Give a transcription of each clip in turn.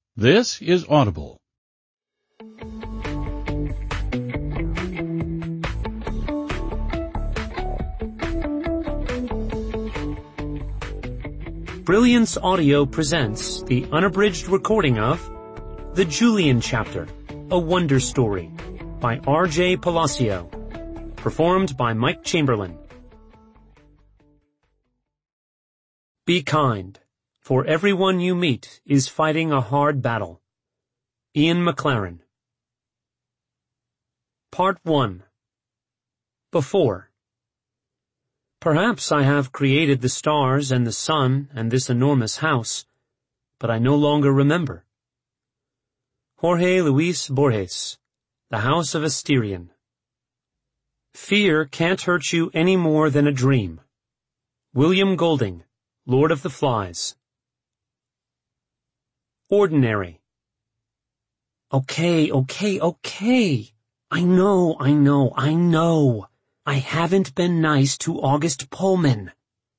This is Audible. Brilliance Audio presents the unabridged recording of The Julian Chapter, A Wonder Story by R.J. Palacio, performed by Mike Chamberlain. Be kind, for everyone you meet is fighting a hard battle. Ian McLaren. Part 1. Before. Perhaps I have created the stars and the sun and this enormous house, but I no longer remember. Jorge Luis Borges, The House of Asterion. Fear can't hurt you any more than a dream. William Golding, Lord of the Flies. Ordinary. Okay. I know. I haven't been nice to August Pullman.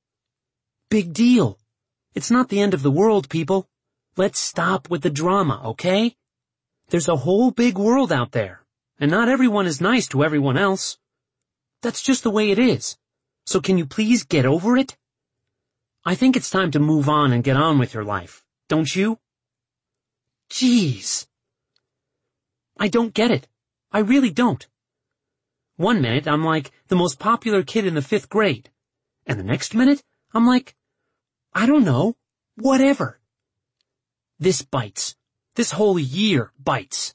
Big deal. It's not the end of the world, people. Let's stop with the drama, okay? There's a whole big world out there, and not everyone is nice to everyone else. That's just the way it is. So can you please get over it? I think it's time to move on and get on with your life, don't you? Jeez. I don't get it. I really don't. One minute, I'm like the most popular kid in the 5th grade. And the next minute, I'm like, I don't know, whatever. This bites. This whole year bites.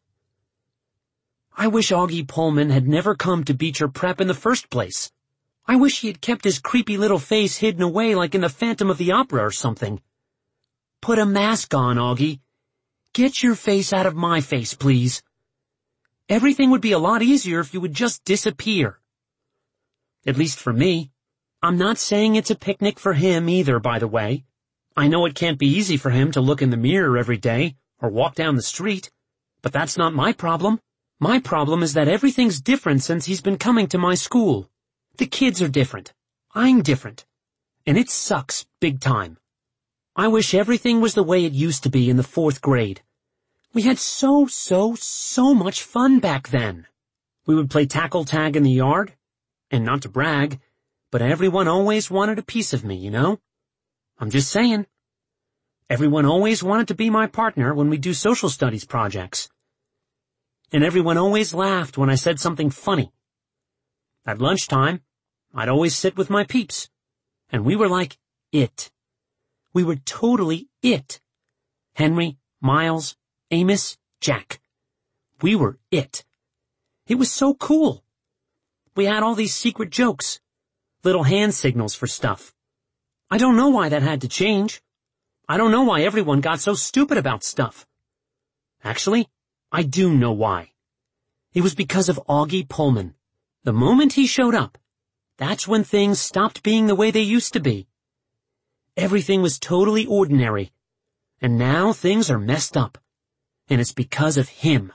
I wish Augie Pullman had never come to Beecher Prep in the first place. I wish he had kept his creepy little face hidden away like in the Phantom of the Opera or something. Put a mask on, Augie. Get your face out of my face, please. Everything would be a lot easier if you would just disappear. At least for me. I'm not saying it's a picnic for him either, by the way. I know it can't be easy for him to look in the mirror every day or walk down the street, but that's not my problem. My problem is that everything's different since he's been coming to my school. The kids are different. I'm different. And it sucks big time. I wish everything was the way it used to be in the 4th grade. We had so much fun back then. We would play tackle tag in the yard, and not to brag, but everyone always wanted a piece of me, you know? I'm just saying. Everyone always wanted to be my partner when we do social studies projects. And everyone always laughed when I said something funny. At lunchtime, I'd always sit with my peeps, and we were like it. We were totally it. Henry, Miles, Amos, Jack. We were it. It was so cool. We had all these secret jokes, little hand signals for stuff. I don't know why that had to change. I don't know why everyone got so stupid about stuff. Actually, I do know why. It was because of Augie Pullman. The moment he showed up, that's when things stopped being the way they used to be. Everything was totally ordinary, and now things are messed up. And it's because of him.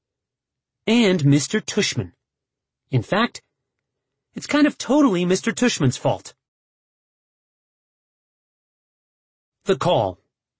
And Mr. Tushman. In fact, it's kind of totally Mr. Tushman's fault. The call.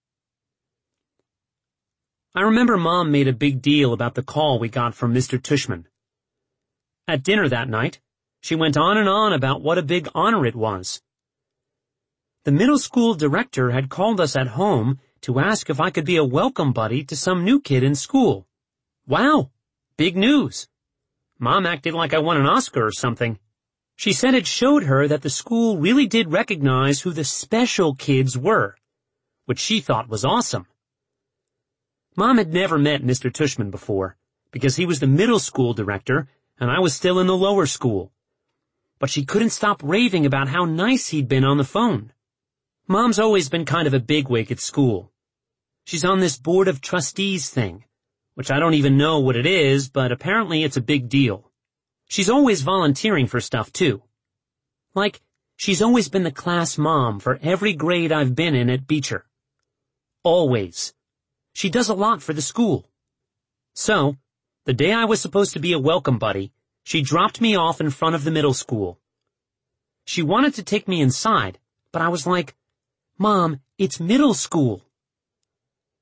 I remember Mom made a big deal about the call we got from Mr. Tushman. At dinner that night, she went on and on about what a big honor it was. The middle school director had called us at home to ask if I could be a welcome buddy to some new kid in school. Wow, big news. Mom acted like I won an Oscar or something. She said it showed her that the school really did recognize who the special kids were, which she thought was awesome. Mom had never met Mr. Tushman before, because he was the middle school director and I was still in the lower school. But she couldn't stop raving about how nice he'd been on the phone. Mom's always been kind of a bigwig at school. She's on this board of trustees thing, which I don't even know what it is, but apparently it's a big deal. She's always volunteering for stuff, too. Like, she's always been the class mom for every grade I've been in at Beecher. Always. She does a lot for the school. So, the day I was supposed to be a welcome buddy, she dropped me off in front of the middle school. She wanted to take me inside, but I was like, Mom, it's middle school.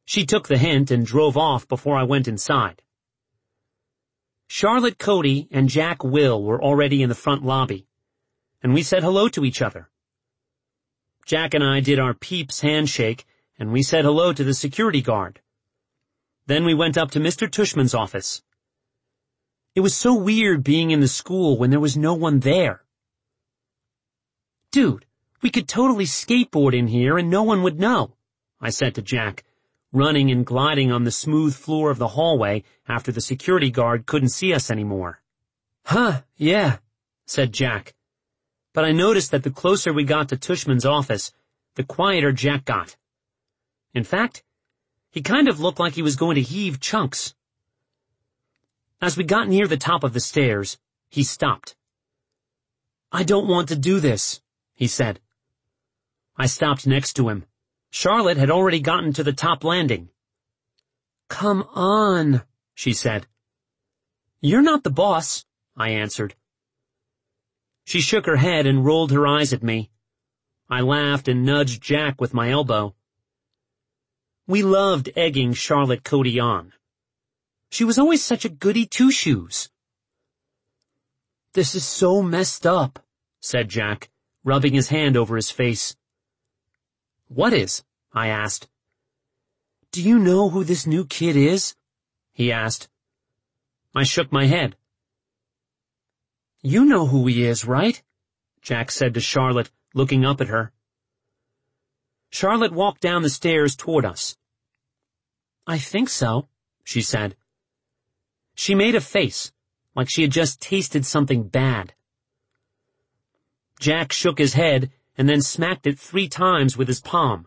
She took the hint and drove off before I went inside. Charlotte Cody and Jack Will were already in the front lobby, and we said hello to each other. Jack and I did our peeps handshake, and we said hello to the security guard. Then we went up to Mr. Tushman's office. It was so weird being in the school when there was no one there. "Dude, we could totally skateboard in here and no one would know," I said to Jack, running and gliding on the smooth floor of the hallway after the security guard couldn't see us anymore. "Huh, yeah," said Jack. But I noticed that the closer we got to Tushman's office, the quieter Jack got. In fact, he kind of looked like he was going to heave chunks. As we got near the top of the stairs, he stopped. "I don't want to do this," he said. I stopped next to him. Charlotte had already gotten to the top landing. "Come on," she said. "You're not the boss," I answered. She shook her head and rolled her eyes at me. I laughed and nudged Jack with my elbow. We loved egging Charlotte Cody on. She was always such a goody two-shoes. "This is so messed up," said Jack, rubbing his hand over his face. "What is?" I asked. "Do you know who this new kid is?" he asked. I shook my head. "You know who he is, right?" Jack said to Charlotte, looking up at her. Charlotte walked down the stairs toward us. "I think so," she said. She made a face, like she had just tasted something bad. Jack shook his head and then smacked it 3 times with his palm.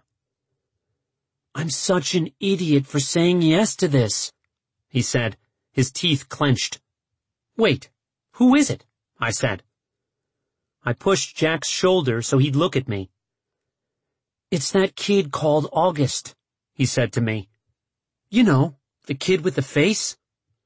"I'm such an idiot for saying yes to this," he said, his teeth clenched. "Wait, who is it?" I said. I pushed Jack's shoulder so he'd look at me. "It's that kid called August," he said to me. "You know, the kid with the face."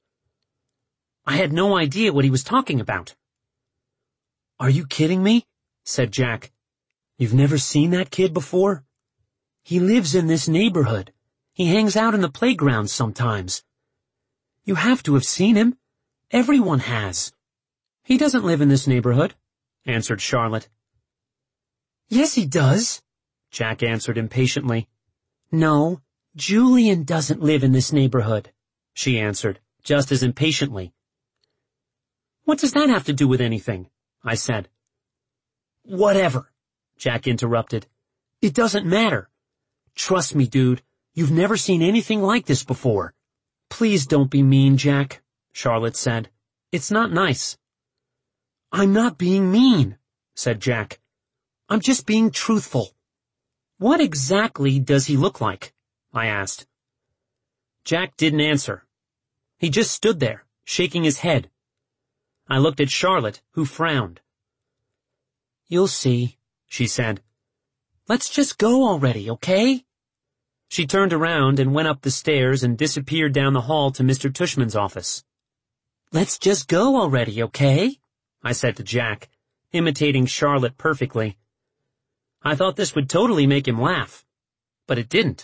I had no idea what he was talking about. "Are you kidding me?" said Jack. "You've never seen that kid before? He lives in this neighborhood. He hangs out in the playground sometimes. You have to have seen him. Everyone has." "He doesn't live in this neighborhood," answered Charlotte. "Yes, he does," Jack answered impatiently. "No, Julian doesn't live in this neighborhood," she answered, just as impatiently. "What does that have to do with anything?" I said. "Whatever," Jack interrupted. "It doesn't matter. Trust me, dude, you've never seen anything like this before." "Please don't be mean, Jack," Charlotte said. "It's not nice." "I'm not being mean," said Jack. "I'm just being truthful." "What exactly does he look like?" I asked. Jack didn't answer. He just stood there, shaking his head. I looked at Charlotte, who frowned. "You'll see," she said. "Let's just go already, okay?" She turned around and went up the stairs and disappeared down the hall to Mr. Tushman's office. "Let's just go already, okay?" I said to Jack, imitating Charlotte perfectly. I thought this would totally make him laugh, but it didn't.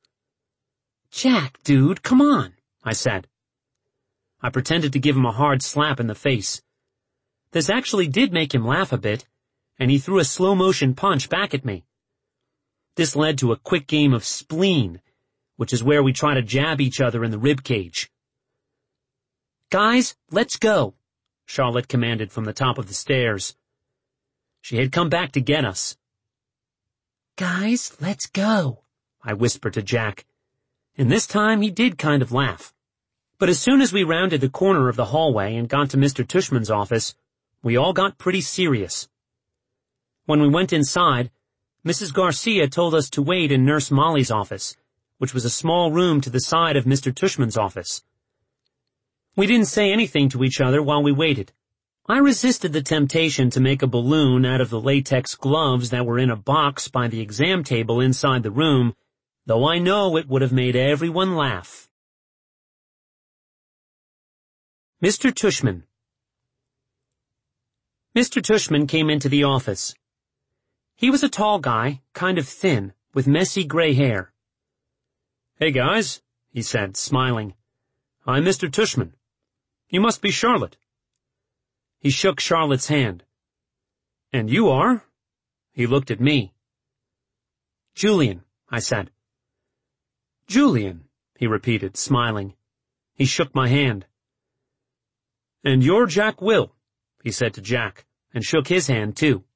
"Jack, dude, come on," I said. I pretended to give him a hard slap in the face. This actually did make him laugh a bit, and he threw a slow-motion punch back at me. This led to a quick game of spleen, which is where we try to jab each other in the ribcage. "Guys, let's go," Charlotte commanded from the top of the stairs. She had come back to get us. "Guys, let's go," I whispered to Jack, and this time he did kind of laugh. But as soon as we rounded the corner of the hallway and got to Mr. Tushman's office, we all got pretty serious. When we went inside, Mrs. Garcia told us to wait in Nurse Molly's office, which was a small room to the side of Mr. Tushman's office. We didn't say anything to each other while we waited. I resisted the temptation to make a balloon out of the latex gloves that were in a box by the exam table inside the room, though I know it would have made everyone laugh. Mr. Tushman. Mr. Tushman came into the office. He was a tall guy, kind of thin, with messy gray hair. "Hey guys," he said, smiling. "I'm Mr. Tushman. You must be Charlotte." He shook Charlotte's hand. "And you are?" He looked at me. "Julian," I said. "Julian," he repeated, smiling. He shook my hand. "And you're Jack Will," he said to Jack, and shook his hand too.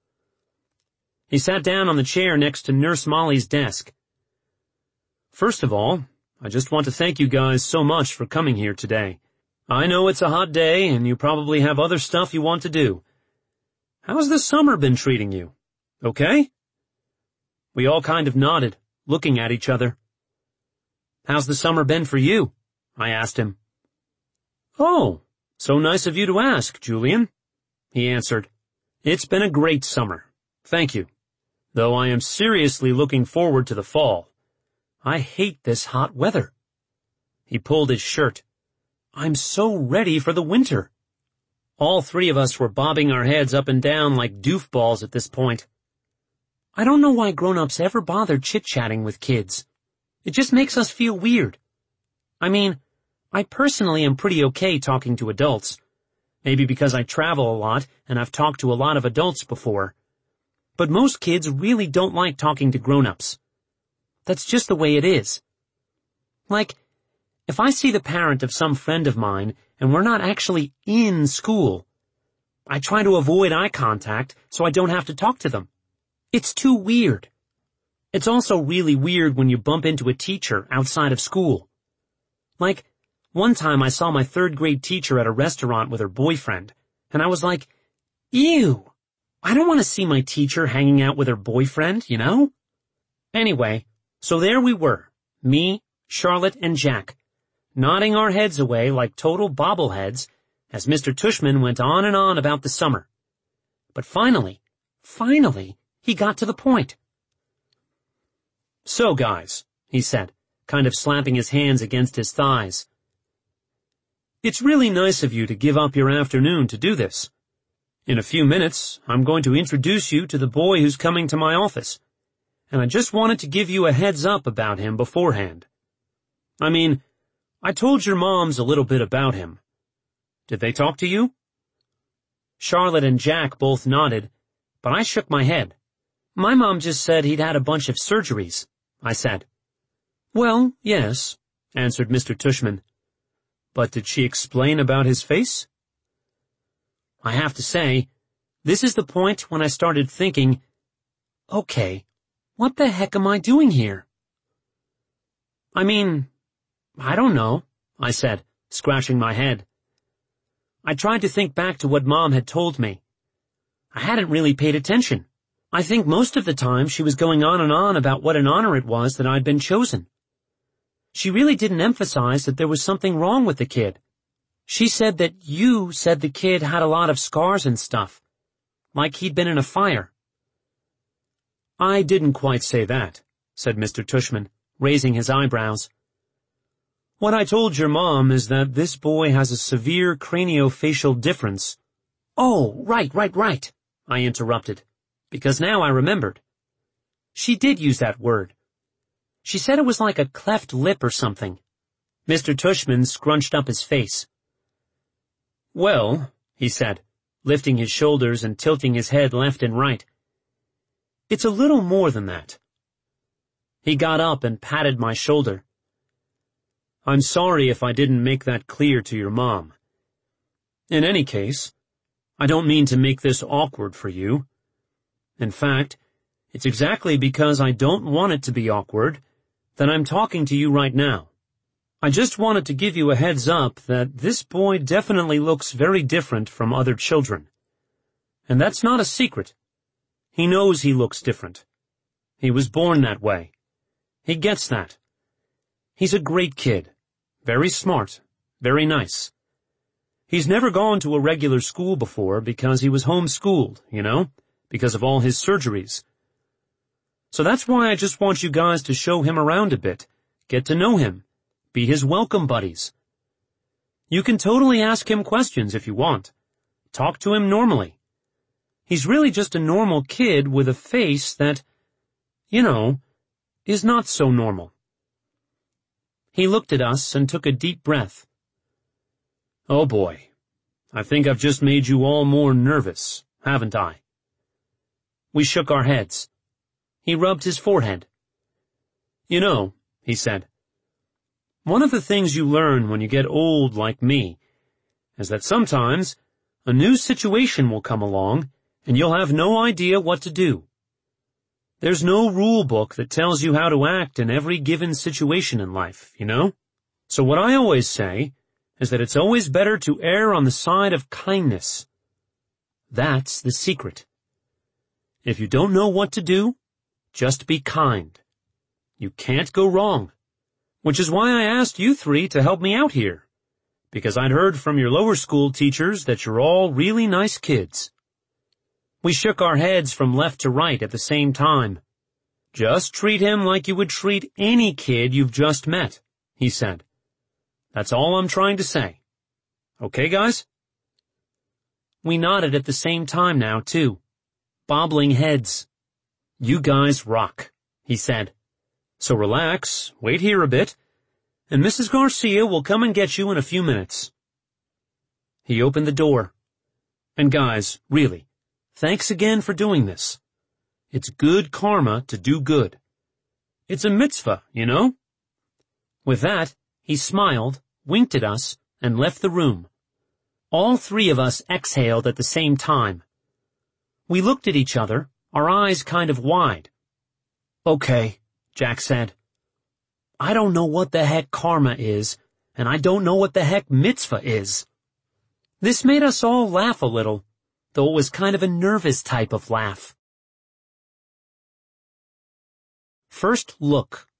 He sat down on the chair next to Nurse Molly's desk. "First of all, I just want to thank you guys so much for coming here today. I know it's a hot day and you probably have other stuff you want to do. How's the summer been treating you? Okay?" We all kind of nodded, looking at each other. "How's the summer been for you?" I asked him. "Oh, so nice of you to ask, Julian," he answered. "It's been a great summer. Thank you. Though I am seriously looking forward to the fall. I hate this hot weather." He pulled his shirt. "I'm so ready for the winter." All three of us were bobbing our heads up and down like doofballs at this point. I don't know why grown-ups ever bother chit-chatting with kids. It just makes us feel weird. I mean, I personally am pretty okay talking to adults. Maybe because I travel a lot and I've talked to a lot of adults before. But most kids really don't like talking to grown-ups. That's just the way it is. Like, if I see the parent of some friend of mine and we're not actually in school, I try to avoid eye contact so I don't have to talk to them. It's too weird. It's also really weird when you bump into a teacher outside of school. Like, one time I saw my third-grade teacher at a restaurant with her boyfriend, and I was like, ew, I don't want to see my teacher hanging out with her boyfriend, you know? Anyway, so there we were, me, Charlotte, and Jack, nodding our heads away like total bobbleheads as Mr. Tushman went on and on about the summer. But finally, he got to the point. "So, guys," he said, kind of slapping his hands against his thighs, "it's really nice of you to give up your afternoon to do this. In a few minutes, I'm going to introduce you to the boy who's coming to my office, and I just wanted to give you a heads up about him beforehand. I mean, I told your moms a little bit about him. Did they talk to you?" Charlotte and Jack both nodded, but I shook my head. "My mom just said he'd had a bunch of surgeries," I said. "Well, yes," answered Mr. Tushman. "But did she explain about his face?" I have to say, this is the point when I started thinking, okay, what the heck am I doing here? "I mean, I don't know," I said, scratching my head. I tried to think back to what Mom had told me. I hadn't really paid attention. I think most of the time she was going on and on about what an honor it was that I'd been chosen. She really didn't emphasize that there was something wrong with the kid. She said that you said the kid had a lot of scars and stuff, like he'd been in a fire. "I didn't quite say that," said Mr. Tushman, raising his eyebrows. "What I told your mom is that this boy has a severe craniofacial difference." "Oh, right, I interrupted, because now I remembered. She did use that word. She said it was like a cleft lip or something. Mr. Tushman scrunched up his face. "Well," he said, lifting his shoulders and tilting his head left and right, "it's a little more than that." He got up and patted my shoulder. "I'm sorry if I didn't make that clear to your mom. In any case, I don't mean to make this awkward for you. In fact, it's exactly because I don't want it to be awkward that I'm talking to you right now. I just wanted to give you a heads up that this boy definitely looks very different from other children. And that's not a secret. He knows he looks different. He was born that way. He gets that. He's a great kid. Very smart. Very nice. He's never gone to a regular school before because he was homeschooled, you know, because of all his surgeries. So that's why I just want you guys to show him around a bit, get to know him, be his welcome buddies. You can totally ask him questions if you want. Talk to him normally. He's really just a normal kid with a face that, you know, is not so normal. He looked at us and took a deep breath. "Oh boy, I think I've just made you all more nervous, haven't I?" We shook our heads. He rubbed his forehead. "You know," he said, "one of the things you learn when you get old like me is that sometimes a new situation will come along and you'll have no idea what to do. There's no rule book that tells you how to act in every given situation in life, you know? So what I always say is that it's always better to err on the side of kindness. That's the secret. If you don't know what to do, just be kind. You can't go wrong. Which is why I asked you three to help me out here, because I'd heard from your lower school teachers that you're all really nice kids." We shook our heads from left to right at the same time. "Just treat him like you would treat any kid you've just met," he said. "That's all I'm trying to say. Okay, guys?" We nodded at the same time now, too, bobbling heads. "You guys rock," he said. "So relax, wait here a bit, and Mrs. Garcia will come and get you in a few minutes." He opened the door. "And guys, really, thanks again for doing this. It's good karma to do good. It's a mitzvah, you know?" With that, he smiled, winked at us, and left the room. All three of us exhaled at the same time. We looked at each other, our eyes kind of wide. "Okay," Jack said. "I don't know what the heck karma is, and I don't know what the heck mitzvah is." This made us all laugh a little, though it was kind of a nervous type of laugh. First look.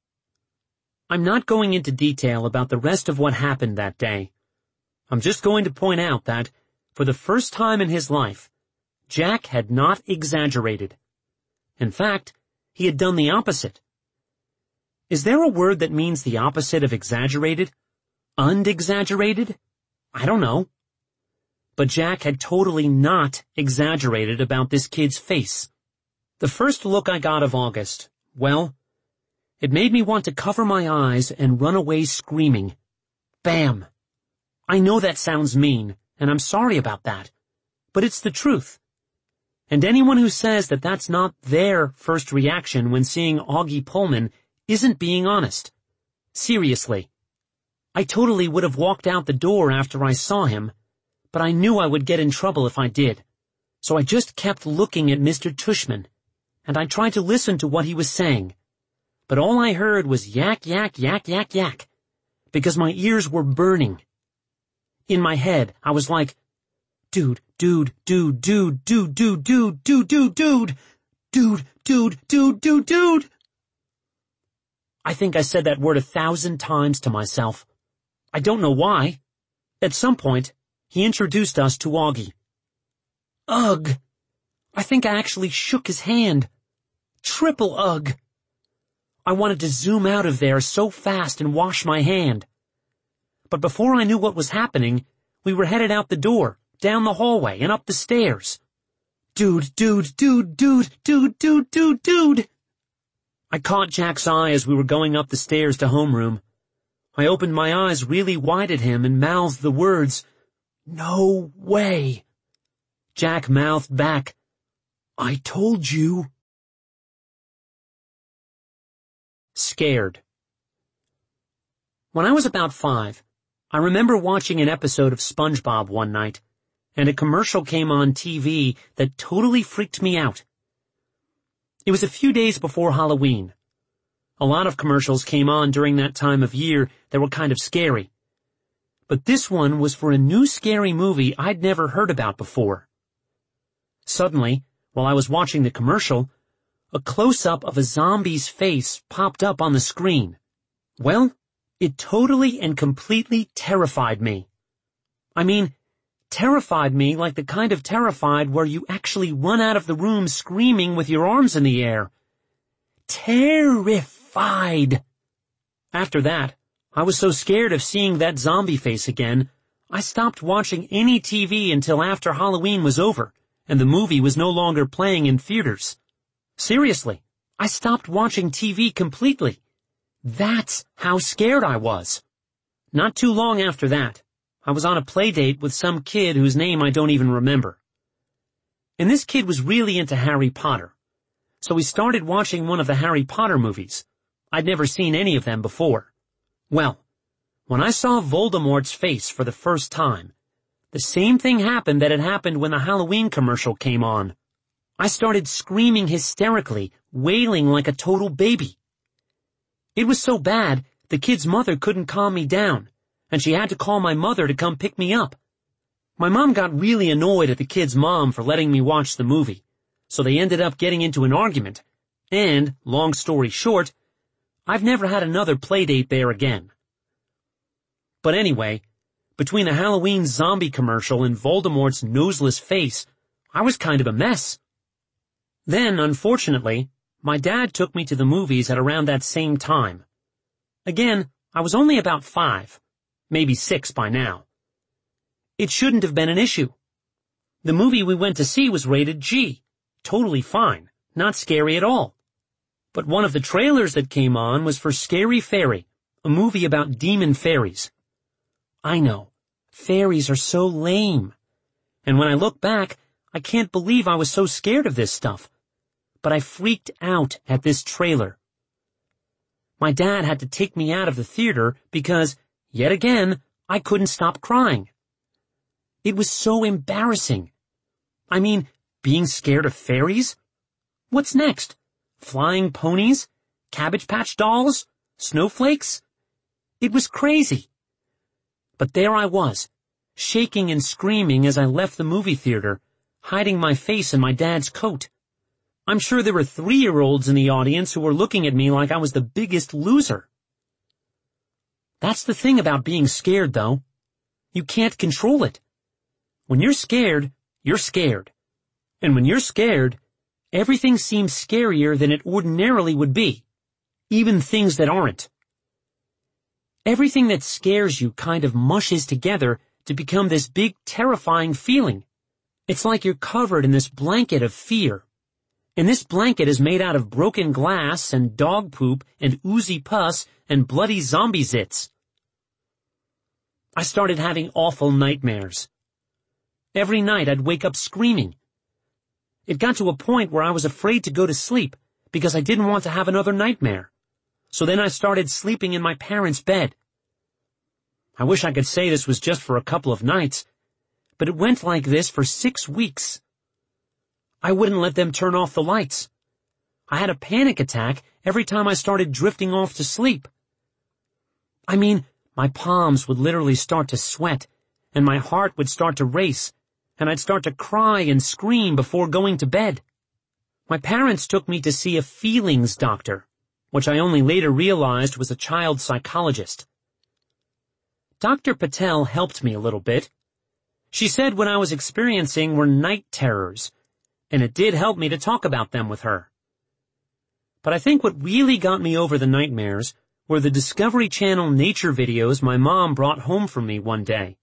I'm not going into detail about the rest of what happened that day. I'm just going to point out that, for the first time in his life, Jack had not exaggerated. In fact, he had done the opposite. Is there a word that means the opposite of exaggerated? Und-exaggerated? I don't know. But Jack had totally not exaggerated about this kid's face. The first look I got of August, well, it made me want to cover my eyes and run away screaming. Bam! I know that sounds mean, and I'm sorry about that, but it's the truth. And anyone who says that that's not their first reaction when seeing Augie Pullman isn't being honest. Seriously. I totally would have walked out the door after I saw him, but I knew I would get in trouble if I did. So I just kept looking at Mr. Tushman, and I tried to listen to what he was saying. But all I heard was yak, yak, yak, yak, yak, because my ears were burning. In my head, I was like, dude, dude, dude, dude, dude, dude, dude, dude, dude, dude, dude, dude, dude, dude, dude. I think I said that word 1,000 times to myself. I don't know why. At some point, he introduced us to Augie. Ugh! I think I actually shook his hand. Triple ugh! I wanted to zoom out of there so fast and wash my hand. But before I knew what was happening, we were headed out the door, down the hallway, and up the stairs. Dude, dude, dude, dude, dude, dude, dude, dude! I caught Jack's eye as we were going up the stairs to homeroom. I opened my eyes really wide at him and mouthed the words, "No way." Jack mouthed back, "I told you." Scared. When I was about 5, I remember watching an episode of SpongeBob one night, and a commercial came on TV that totally freaked me out. It was a few days before Halloween. A lot of commercials came on during that time of year that were kind of scary. But this one was for a new scary movie I'd never heard about before. Suddenly, while I was watching the commercial, a close-up of a zombie's face popped up on the screen. Well, it totally and completely terrified me. I mean, terrified me like the kind of terrified where you actually run out of the room screaming with your arms in the air. Terrified! After that, I was so scared of seeing that zombie face again, I stopped watching any TV until after Halloween was over, and the movie was no longer playing in theaters. Seriously, I stopped watching TV completely. That's how scared I was. Not too long after that, I was on a play date with some kid whose name I don't even remember. And this kid was really into Harry Potter. So we started watching one of the Harry Potter movies. I'd never seen any of them before. Well, when I saw Voldemort's face for the first time, the same thing happened that had happened when the Halloween commercial came on. I started screaming hysterically, wailing like a total baby. It was so bad, the kid's mother couldn't calm me down, and she had to call my mother to come pick me up. My mom got really annoyed at the kid's mom for letting me watch the movie, so they ended up getting into an argument, and, long story short, I've never had another play date there again. But anyway, between the Halloween zombie commercial and Voldemort's noseless face, I was kind of a mess. Then, unfortunately, my dad took me to the movies at around that same time. Again, I was only about 5, maybe 6 by now. It shouldn't have been an issue. The movie we went to see was rated G. Totally fine, not scary at all. But one of the trailers that came on was for Scary Fairy, a movie about demon fairies. I know, fairies are so lame. And when I look back, I can't believe I was so scared of this stuff. But I freaked out at this trailer. My dad had to take me out of the theater because, yet again, I couldn't stop crying. It was so embarrassing. I mean, being scared of fairies? What's next? Flying ponies? Cabbage Patch dolls? Snowflakes? It was crazy. But there I was, shaking and screaming as I left the movie theater, hiding my face in my dad's coat. I'm sure there were 3-year-olds in the audience who were looking at me like I was the biggest loser. That's the thing about being scared, though. You can't control it. When you're scared, you're scared. And when you're scared, everything seems scarier than it ordinarily would be, even things that aren't. Everything that scares you kind of mushes together to become this big, terrifying feeling. It's like you're covered in this blanket of fear. And this blanket is made out of broken glass and dog poop and oozy pus and bloody zombie zits. I started having awful nightmares. Every night I'd wake up screaming. It got to a point where I was afraid to go to sleep because I didn't want to have another nightmare. So then I started sleeping in my parents' bed. I wish I could say this was just for a couple of nights, but it went like this for 6 weeks. I wouldn't let them turn off the lights. I had a panic attack every time I started drifting off to sleep. I mean, my palms would literally start to sweat, and my heart would start to race, and I'd start to cry and scream before going to bed. My parents took me to see a feelings doctor, which I only later realized was a child psychologist. Dr. Patel helped me a little bit. She said what I was experiencing were night terrors, and it did help me to talk about them with her. But I think what really got me over the nightmares were the Discovery Channel nature videos my mom brought home for me one day.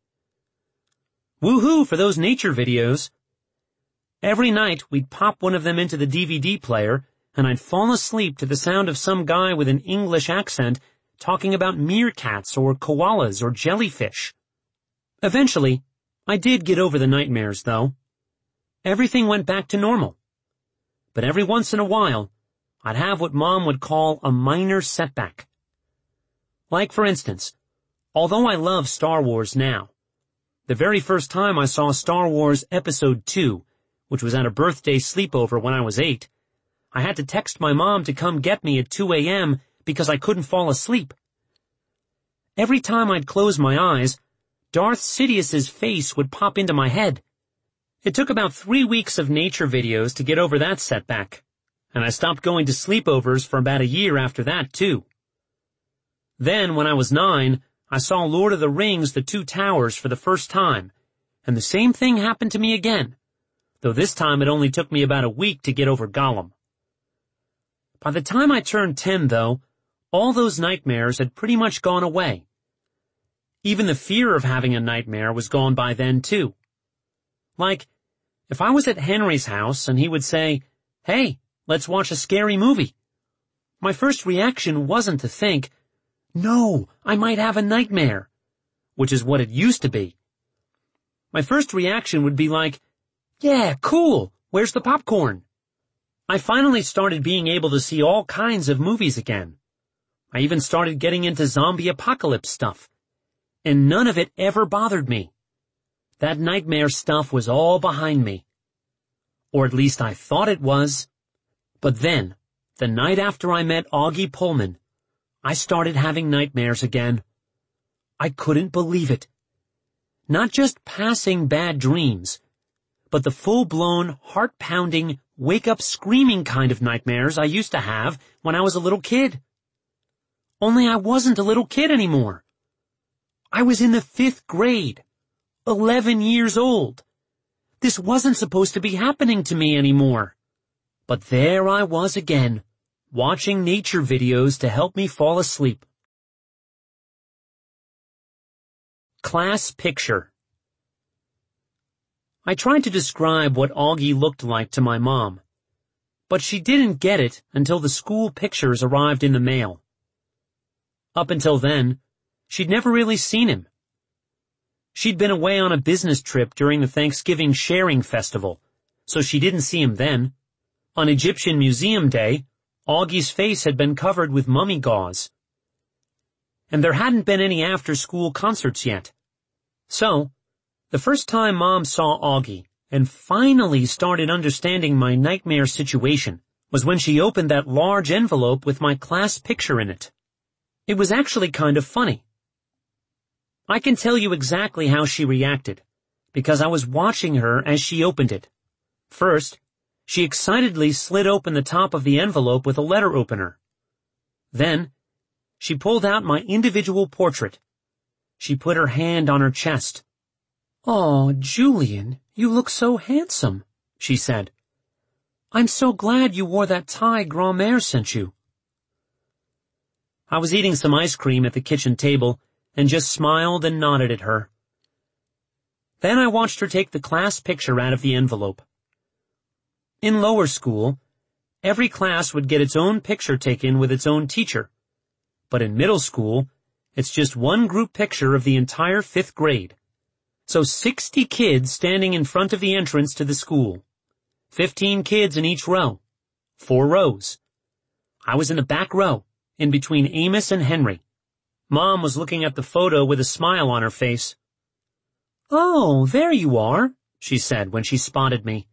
Woohoo for those nature videos! Every night we'd pop one of them into the DVD player, and I'd fall asleep to the sound of some guy with an English accent talking about meerkats or koalas or jellyfish. Eventually, I did get over the nightmares, though. Everything went back to normal. But every once in a while, I'd have what Mom would call a minor setback. Like, for instance, although I love Star Wars now, the very first time I saw Star Wars Episode 2, which was at a birthday sleepover when I was 8, I had to text my mom to come get me at 2 a.m. because I couldn't fall asleep. Every time I'd close my eyes, Darth Sidious's face would pop into my head. It took about 3 weeks of nature videos to get over that setback, and I stopped going to sleepovers for about a year after that, too. Then, when I was 9, I saw Lord of the Rings: The Two Towers for the first time, and the same thing happened to me again, though this time it only took me about a week to get over Gollum. By the time I turned 10, though, all those nightmares had pretty much gone away. Even the fear of having a nightmare was gone by then, too. Like, if I was at Henry's house and he would say, "Hey, let's watch a scary movie," My first reaction wasn't to think, no, I might have a nightmare, which is what it used to be. My first reaction would be like, yeah, cool, where's the popcorn? I finally started being able to see all kinds of movies again. I even started getting into zombie apocalypse stuff, and none of it ever bothered me. That nightmare stuff was all behind me. Or at least I thought it was. But then, the night after I met Augie Pullman, I started having nightmares again. I couldn't believe it. Not just passing bad dreams, but the full-blown, heart-pounding, wake-up screaming kind of nightmares I used to have when I was a little kid. Only I wasn't a little kid anymore. I was in the 5th grade, 11 years old. This wasn't supposed to be happening to me anymore. But there I was again, watching nature videos to help me fall asleep. Class picture. I tried to describe what Augie looked like to my mom, but she didn't get it until the school pictures arrived in the mail. Up until then, she'd never really seen him. She'd been away on a business trip during the Thanksgiving Sharing Festival, so she didn't see him then. On Egyptian Museum Day, Augie's face had been covered with mummy gauze. And there hadn't been any after-school concerts yet. So, the first time Mom saw Augie and finally started understanding my nightmare situation was when she opened that large envelope with my class picture in it. It was actually kind of funny. I can tell you exactly how she reacted, because I was watching her as she opened it. First, she excitedly slid open the top of the envelope with a letter opener. Then, she pulled out my individual portrait. She put her hand on her chest. "Oh, Julian, you look so handsome," she said. "I'm so glad you wore that tie Grand-mère sent you." I was eating some ice cream at the kitchen table and just smiled and nodded at her. Then I watched her take the class picture out of the envelope. In lower school, every class would get its own picture taken with its own teacher. But in middle school, it's just one group picture of the entire 5th grade. So 60 kids standing in front of the entrance to the school. 15 kids in each row. 4 rows. I was in the back row, in between Amos and Henry. Mom was looking at the photo with a smile on her face. "Oh, there you are," she said when she spotted me.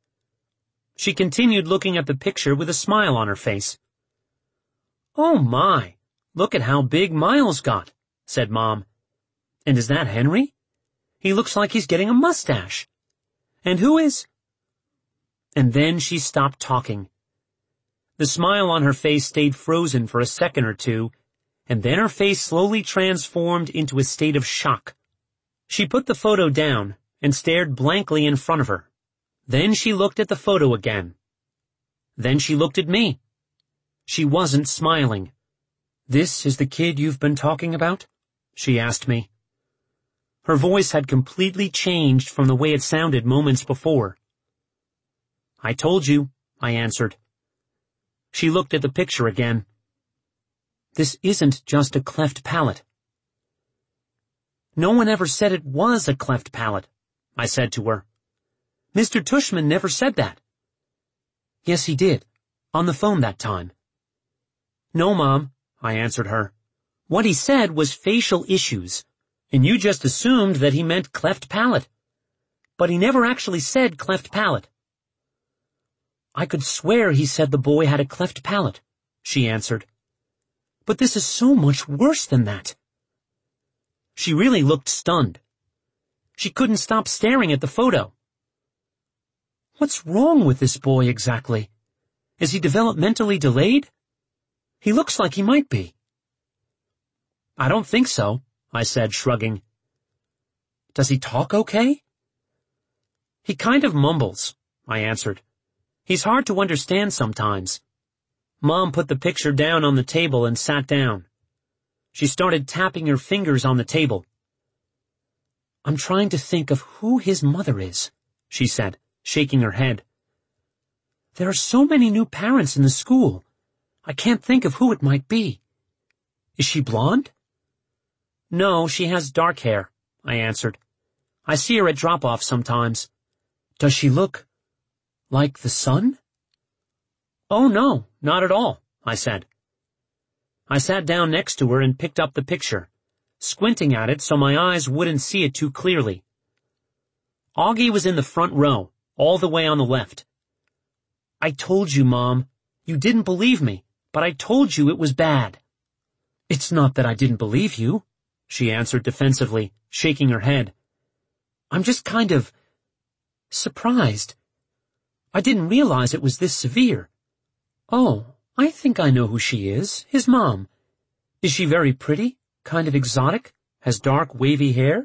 She continued looking at the picture with a smile on her face. "Oh my, look at how big Miles got," said Mom. "And is that Henry? He looks like he's getting a mustache. And who is—" And then she stopped talking. The smile on her face stayed frozen for a second or two, and then her face slowly transformed into a state of shock. She put the photo down and stared blankly in front of her. Then she looked at the photo again. Then she looked at me. She wasn't smiling. "This is the kid you've been talking about?" she asked me. Her voice had completely changed from the way it sounded moments before. "I told you," I answered. She looked at the picture again. "This isn't just a cleft palate." "No one ever said it was a cleft palate," I said to her. "Mr. Tushman never said that." "Yes, he did. On the phone that time." "No, Mom," I answered her. "What he said was facial issues, and you just assumed that he meant cleft palate. But he never actually said cleft palate." "I could swear he said the boy had a cleft palate," she answered. "But this is so much worse than that." She really looked stunned. She couldn't stop staring at the photo. "What's wrong with this boy exactly? Is he developmentally delayed? He looks like he might be." "I don't think so," I said, shrugging. "Does he talk okay?" "He kind of mumbles," I answered. "He's hard to understand sometimes." Mom put the picture down on the table and sat down. She started tapping her fingers on the table. "I'm trying to think of who his mother is," she said, shaking her head. "There are so many new parents in the school. I can't think of who it might be. Is she blonde? No, she has dark hair, I answered. I see her at drop-off sometimes. Does she look like the sun? Oh, no, not at all, I said. I sat down next to her and picked up the picture, squinting at it so my eyes wouldn't see it too clearly. Augie was in the front row, all the way on the left. I told you, Mom. You didn't believe me, but I told you it was bad. It's not that I didn't believe you, she answered defensively, shaking her head. I'm just kind of surprised. I didn't realize it was this severe. Oh, I think I know who she is, his mom. Is she very pretty, kind of exotic, has dark wavy hair?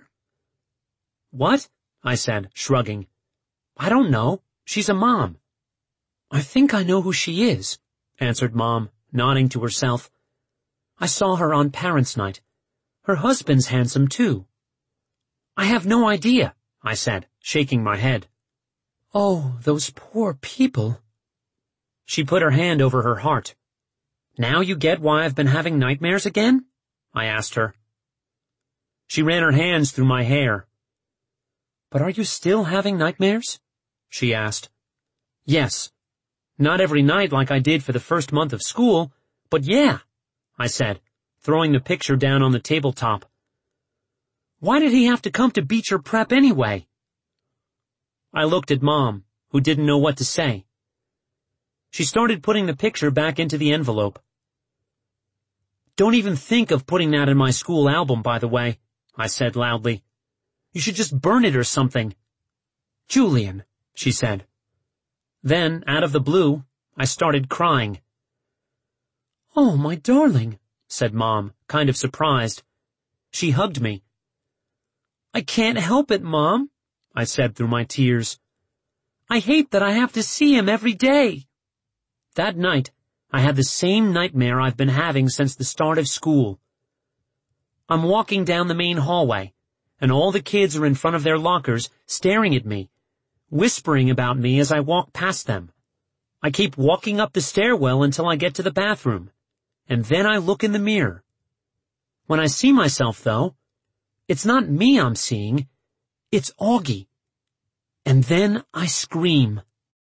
What? I said, shrugging. I don't know. She's a mom. I think I know who she is, answered Mom, nodding to herself. I saw her on Parents' Night. Her husband's handsome, too. I have no idea, I said, shaking my head. Oh, those poor people. She put her hand over her heart. Now you get why I've been having nightmares again? I asked her. She ran her hands through my hair. But are you still having nightmares? She asked. Yes. Not every night like I did for the first month of school, but yeah, I said, throwing the picture down on the tabletop. Why did he have to come to Beecher Prep anyway? I looked at Mom, who didn't know what to say. She started putting the picture back into the envelope. Don't even think of putting that in my school album, by the way, I said loudly. You should just burn it or something. Julian, she said. Then, out of the blue, I started crying. Oh, my darling, said Mom, kind of surprised. She hugged me. I can't help it, Mom, I said through my tears. I hate that I have to see him every day. That night, I had the same nightmare I've been having since the start of school. I'm walking down the main hallway, and all the kids are in front of their lockers staring at me, whispering about me as I walk past them. I keep walking up the stairwell until I get to the bathroom, and then I look in the mirror. When I see myself, though, it's not me I'm seeing, it's Augie. And then I scream.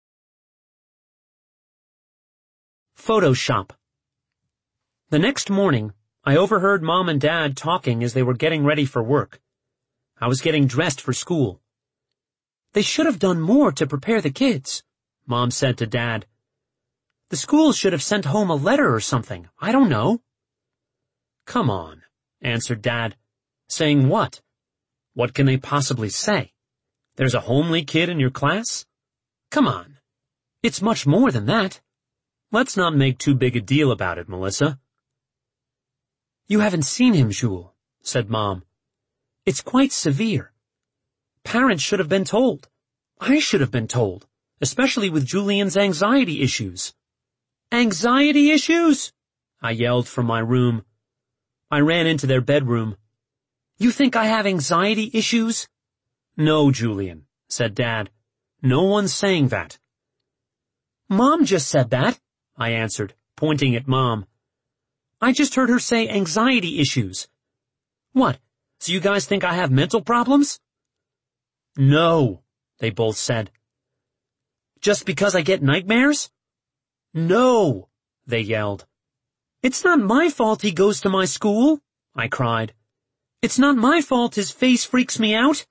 Photoshop. The next morning, I overheard Mom and Dad talking as they were getting ready for work. I was getting dressed for school. They should have done more to prepare the kids, Mom said to Dad. The school should have sent home a letter or something. I don't know. Come on, answered Dad. Saying what? What can they possibly say? There's a homely kid in your class? Come on. It's much more than that. Let's not make too big a deal about it, Melissa. You haven't seen him, Jules, said Mom. It's quite severe. Parents should have been told. I should have been told, especially with Julian's anxiety issues. Anxiety issues? I yelled from my room. I ran into their bedroom. You think I have anxiety issues? No, Julian, said Dad. No one's saying that. Mom just said that, I answered, pointing at Mom. I just heard her say anxiety issues. What, so you guys think I have mental problems? No, they both said. Just because I get nightmares? No, they yelled. It's not my fault he goes to my school, I cried. It's not my fault his face freaks me out.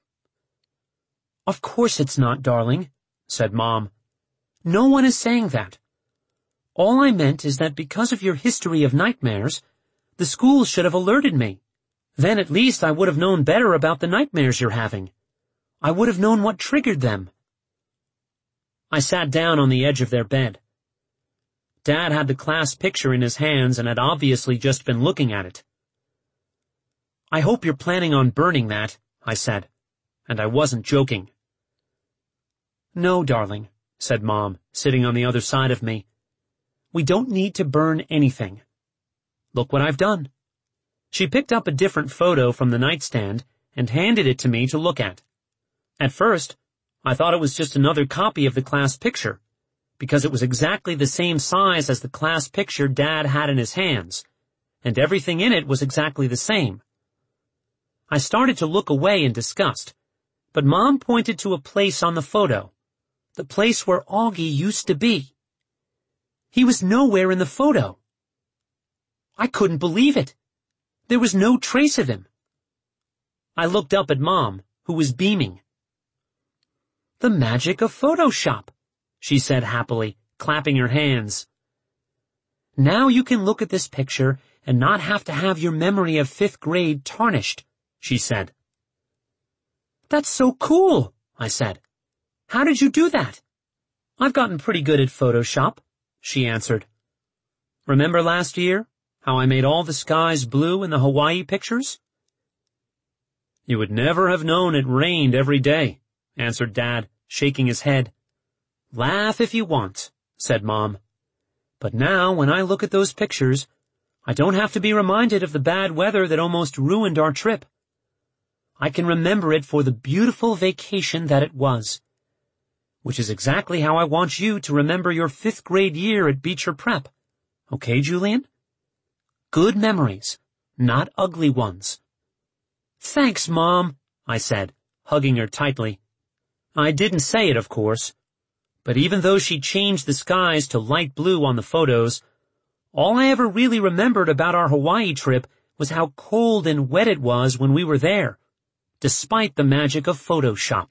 Of course it's not, darling, said Mom. No one is saying that. All I meant is that because of your history of nightmares, the school should have alerted me. Then at least I would have known better about the nightmares you're having. I would have known what triggered them. I sat down on the edge of their bed. Dad had the class picture in his hands and had obviously just been looking at it. I hope you're planning on burning that, I said, and I wasn't joking. No, darling, said Mom, sitting on the other side of me. We don't need to burn anything. Look what I've done. She picked up a different photo from the nightstand and handed it to me to look at. At first, I thought it was just another copy of the class picture, because it was exactly the same size as the class picture Dad had in his hands, and everything in it was exactly the same. I started to look away in disgust, but Mom pointed to a place on the photo, the place where Augie used to be. He was nowhere in the photo. I couldn't believe it. There was no trace of him. I looked up at Mom, who was beaming. "The magic of Photoshop," she said happily, clapping her hands. "Now you can look at this picture and not have to have your memory of 5th grade tarnished," she said. "That's so cool," I said. "How did you do that?" "I've gotten pretty good at Photoshop," she answered. "Remember last year, how I made all the skies blue in the Hawaii pictures?" "You would never have known it rained every day," answered Dad, shaking his head. "Laugh if you want," said Mom. "But now when I look at those pictures, I don't have to be reminded of the bad weather that almost ruined our trip. I can remember it for the beautiful vacation that it was. Which is exactly how I want you to remember your 5th grade year at Beecher Prep. Okay, Julian? Good memories, not ugly ones." "Thanks, Mom," I said, hugging her tightly. I didn't say it, of course, but even though she changed the skies to light blue on the photos, all I ever really remembered about our Hawaii trip was how cold and wet it was when we were there, despite the magic of Photoshop.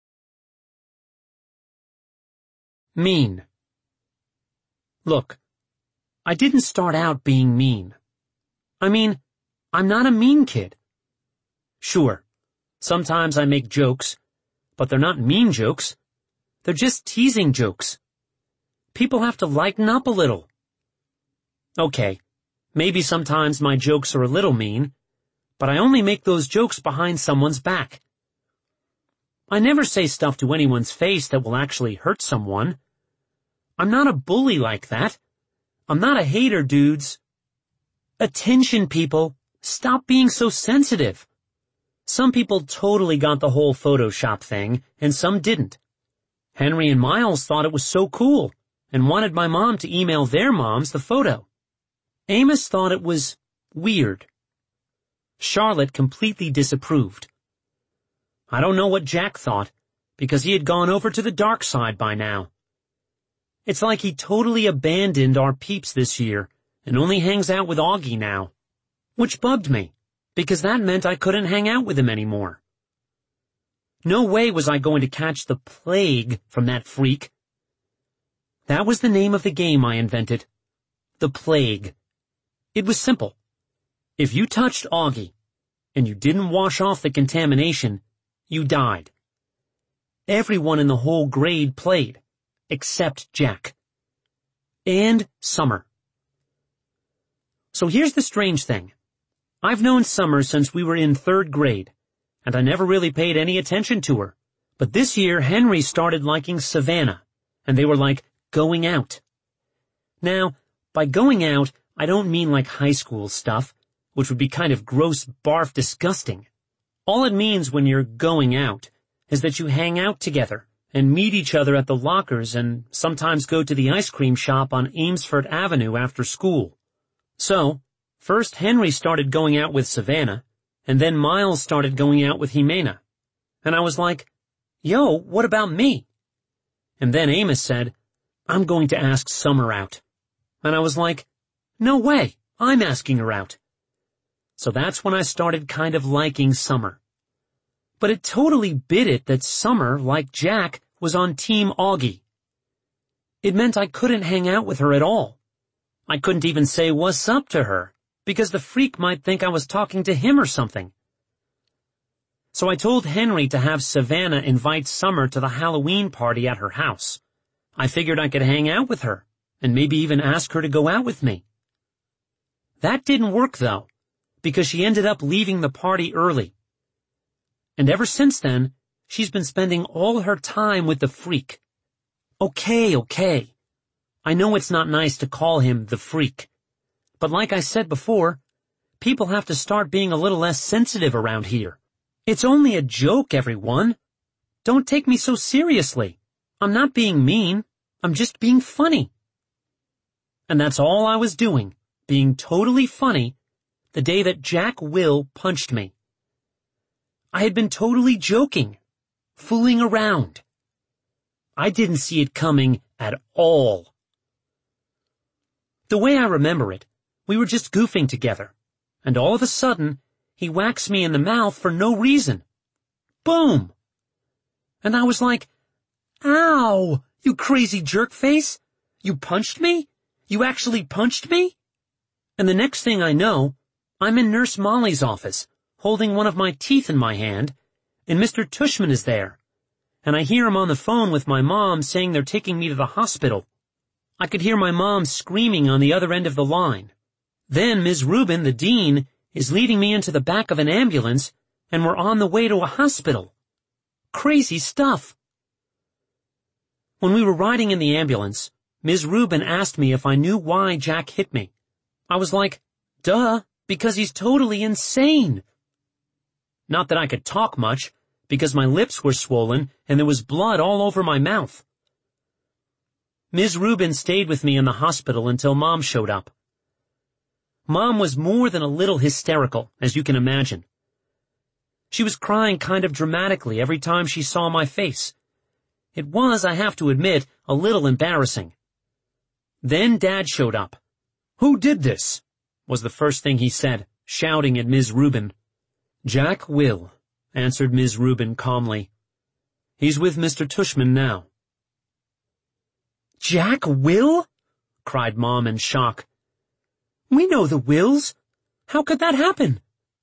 Mean. Look, I didn't start out being mean. I mean, I'm not a mean kid. Sure, sometimes I make jokes, but they're not mean jokes. They're just teasing jokes. People have to lighten up a little. Okay, maybe sometimes my jokes are a little mean, but I only make those jokes behind someone's back. I never say stuff to anyone's face that will actually hurt someone. I'm not a bully like that. I'm not a hater, dudes. Attention, people. Stop being so sensitive. Some people totally got the whole Photoshop thing, and some didn't. Henry and Miles thought it was so cool, and wanted my mom to email their moms the photo. Amos thought it was weird. Charlotte completely disapproved. I don't know what Jack thought, because he had gone over to the dark side by now. It's like he totally abandoned our peeps this year, and only hangs out with Augie now. Which bugged me, because that meant I couldn't hang out with him anymore. No way was I going to catch the plague from that freak. That was the name of the game I invented. The plague. It was simple. If you touched Augie, and you didn't wash off the contamination, you died. Everyone in the whole grade played, except Jack. And Summer. So here's the strange thing. I've known Summer since we were in 3rd grade, and I never really paid any attention to her. But this year Henry started liking Savannah, and they were like going out. Now, by going out, I don't mean like high school stuff, which would be kind of gross, barf, disgusting. All it means when you're going out is that you hang out together and meet each other at the lockers and sometimes go to the ice cream shop on Amesfort Avenue after school. So, first Henry started going out with Savannah, and then Miles started going out with Jimena. And I was like, yo, what about me? And then Amos said, I'm going to ask Summer out. And I was like, no way, I'm asking her out. So that's when I started kind of liking Summer. But it totally bit it that Summer, like Jack, was on Team Augie. It meant I couldn't hang out with her at all. I couldn't even say what's up to her, because the freak might think I was talking to him or something. So I told Henry to have Savannah invite Summer to the Halloween party at her house. I figured I could hang out with her, and maybe even ask her to go out with me. That didn't work, though, because she ended up leaving the party early. And ever since then, she's been spending all her time with the freak. Okay. I know it's not nice to call him the freak. But like I said before, people have to start being a little less sensitive around here. It's only a joke, everyone. Don't take me so seriously. I'm not being mean. I'm just being funny. And that's all I was doing, being totally funny, the day that Jack Will punched me. I had been totally joking, fooling around. I didn't see it coming at all. The way I remember it, we were just goofing together, and all of a sudden, he whacks me in the mouth for no reason. Boom! And I was like, ow, you crazy jerk face! You punched me? You actually punched me? And the next thing I know, I'm in Nurse Molly's office, holding one of my teeth in my hand, and Mr. Tushman is there. And I hear him on the phone with my mom saying they're taking me to the hospital. I could hear my mom screaming on the other end of the line. Then Ms. Rubin, the dean, is leading me into the back of an ambulance, and we're on the way to a hospital. Crazy stuff. When we were riding in the ambulance, Ms. Rubin asked me if I knew why Jack hit me. I was like, duh, because he's totally insane. Not that I could talk much, because my lips were swollen and there was blood all over my mouth. Ms. Rubin stayed with me in the hospital until Mom showed up. Mom was more than a little hysterical, as you can imagine. She was crying kind of dramatically every time she saw my face. It was, I have to admit, a little embarrassing. Then Dad showed up. "Who did this?" was the first thing he said, shouting at Ms. Rubin. "Jack Will," answered Ms. Rubin calmly. "He's with Mr. Tushman now." "Jack Will?" cried Mom in shock. "We know the Wills. How could that happen?"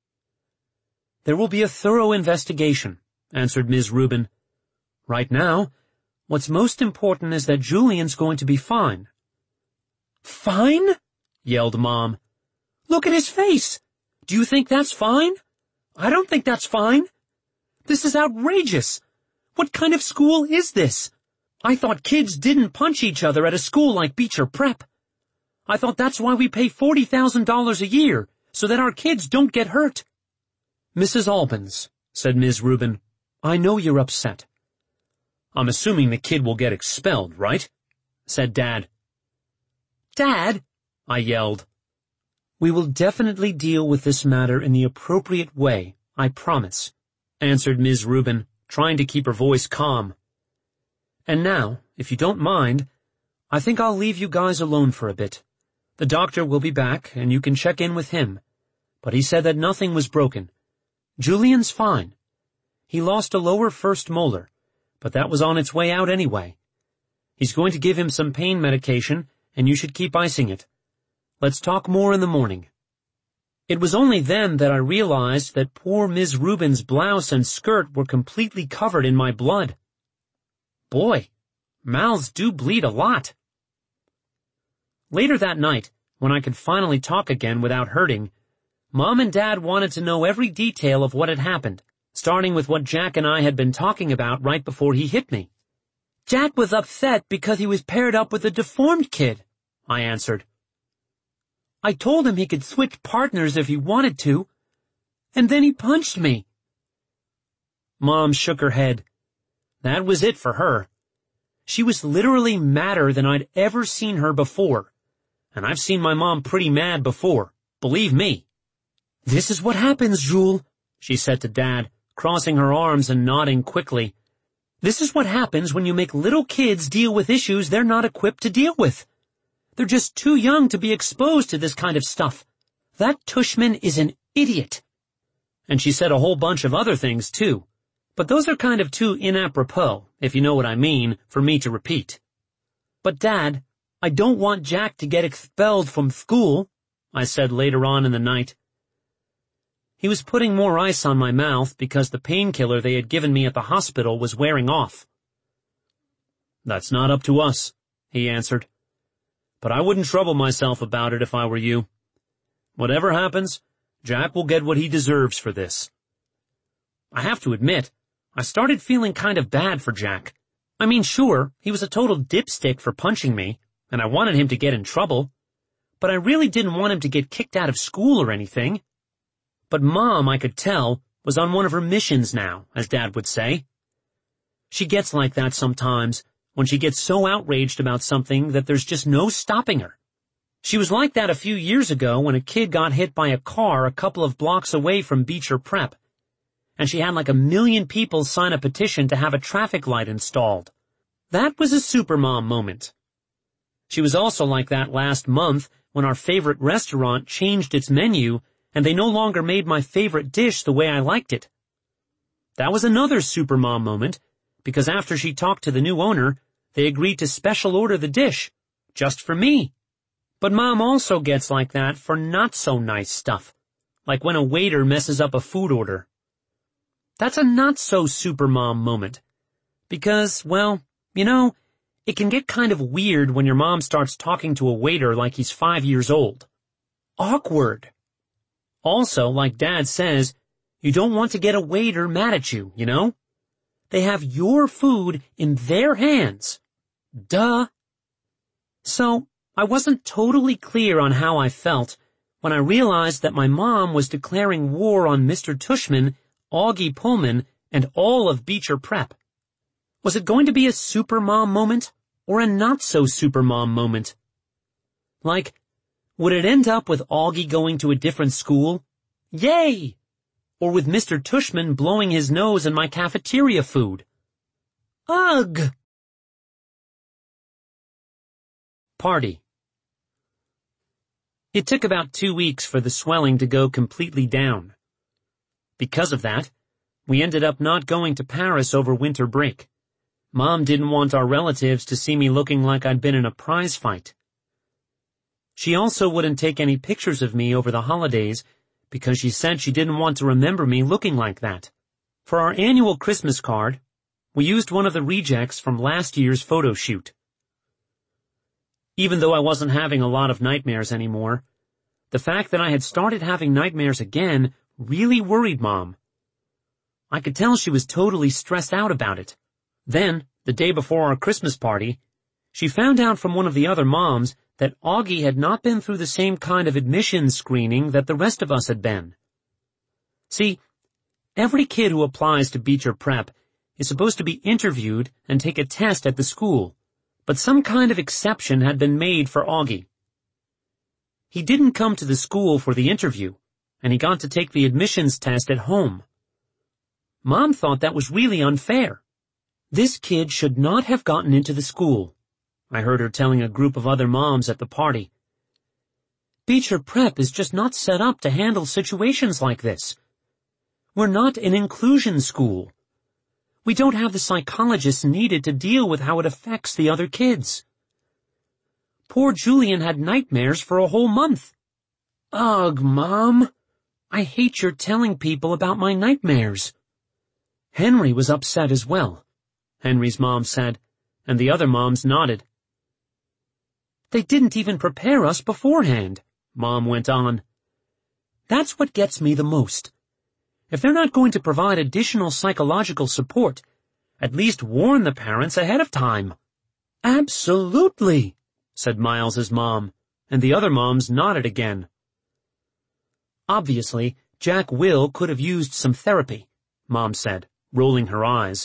"There will be a thorough investigation," answered Ms. Rubin. "Right now, what's most important is that Julian's going to be fine." "Fine?" yelled Mom. "Look at his face. Do you think that's fine? I don't think that's fine. This is outrageous. What kind of school is this? I thought kids didn't punch each other at a school like Beecher Prep. I thought that's why we pay $40,000 a year, so that our kids don't get hurt." "Mrs. Albans," said Ms. Rubin, "I know you're upset." "I'm assuming the kid will get expelled, right?" said Dad. "Dad," I yelled. "We will definitely deal with this matter in the appropriate way, I promise," answered Ms. Rubin, trying to keep her voice calm. "And now, if you don't mind, I think I'll leave you guys alone for a bit. The doctor will be back, and you can check in with him. But he said that nothing was broken. Julian's fine. He lost a lower first molar, but that was on its way out anyway. He's going to give him some pain medication, and you should keep icing it. Let's talk more in the morning." It was only then that I realized that poor Ms. Rubin's blouse and skirt were completely covered in my blood. Boy, mouths do bleed a lot. Later that night, when I could finally talk again without hurting, Mom and Dad wanted to know every detail of what had happened, starting with what Jack and I had been talking about right before he hit me. "Jack was upset because he was paired up with a deformed kid," I answered. "I told him he could switch partners if he wanted to, and then he punched me." Mom shook her head. That was it for her. She was literally madder than I'd ever seen her before, and I've seen my mom pretty mad before, believe me. "This is what happens, Jules," she said to Dad, crossing her arms and nodding quickly. "This is what happens when you make little kids deal with issues they're not equipped to deal with. They're just too young to be exposed to this kind of stuff. That Tushman is an idiot." And she said a whole bunch of other things, too. But those are kind of too inapropos, if you know what I mean, for me to repeat. "But Dad, I don't want Jack to get expelled from school," I said later on in the night. He was putting more ice on my mouth because the painkiller they had given me at the hospital was wearing off. "That's not up to us," he answered. "But I wouldn't trouble myself about it if I were you. Whatever happens, Jack will get what he deserves for this." I have to admit, I started feeling kind of bad for Jack. I mean, sure, he was a total dipstick for punching me, and I wanted him to get in trouble, but I really didn't want him to get kicked out of school or anything. But Mom, I could tell, was on one of her missions now, as Dad would say. She gets like that sometimes, when she gets so outraged about something that there's just no stopping her. She was like that a few years ago when a kid got hit by a car a couple of blocks away from Beecher Prep, and she had like 1 million people sign a petition to have a traffic light installed. That was a supermom moment. She was also like that last month when our favorite restaurant changed its menu and they no longer made my favorite dish the way I liked it. That was another supermom moment, because after she talked to the new owner, they agreed to special order the dish, just for me. But Mom also gets like that for not-so-nice stuff, like when a waiter messes up a food order. That's a not-so-supermom moment, because, well, you know, it can get kind of weird when your mom starts talking to a waiter like he's 5 years old. Awkward. Also, like Dad says, you don't want to get a waiter mad at you, you know? They have your food in their hands. Duh. So, I wasn't totally clear on how I felt when I realized that my mom was declaring war on Mr. Tushman, Augie Pullman, and all of Beecher Prep. Was it going to be a supermom moment or a not-so-supermom moment? Like, would it end up with Augie going to a different school? Yay! Or with Mr. Tushman blowing his nose in my cafeteria food? Ugh! Party. It took about 2 weeks for the swelling to go completely down. Because of that, we ended up not going to Paris over winter break. Mom didn't want our relatives to see me looking like I'd been in a prize fight. She also wouldn't take any pictures of me over the holidays because she said she didn't want to remember me looking like that. For our annual Christmas card, we used one of the rejects from last year's photo shoot. Even though I wasn't having a lot of nightmares anymore, the fact that I had started having nightmares again really worried Mom. I could tell she was totally stressed out about it. Then, the day before our Christmas party, she found out from one of the other moms that Augie had not been through the same kind of admissions screening that the rest of us had been. See, every kid who applies to Beecher Prep is supposed to be interviewed and take a test at the school, but some kind of exception had been made for Augie. He didn't come to the school for the interview, and he got to take the admissions test at home. Mom thought that was really unfair. This kid should not have gotten into the school, I heard her telling a group of other moms at the party. Beecher Prep is just not set up to handle situations like this. We're not an inclusion school. We don't have the psychologists needed to deal with how it affects the other kids. Poor Julian had nightmares for a whole month. Ugh, Mom. I hate your telling people about my nightmares. Henry was upset as well, Henry's mom said, and the other moms nodded. They didn't even prepare us beforehand, Mom went on. That's what gets me the most. If they're not going to provide additional psychological support, at least warn the parents ahead of time. Absolutely, said Miles's mom, and the other moms nodded again. Obviously, Jack Will could have used some therapy, Mom said, rolling her eyes.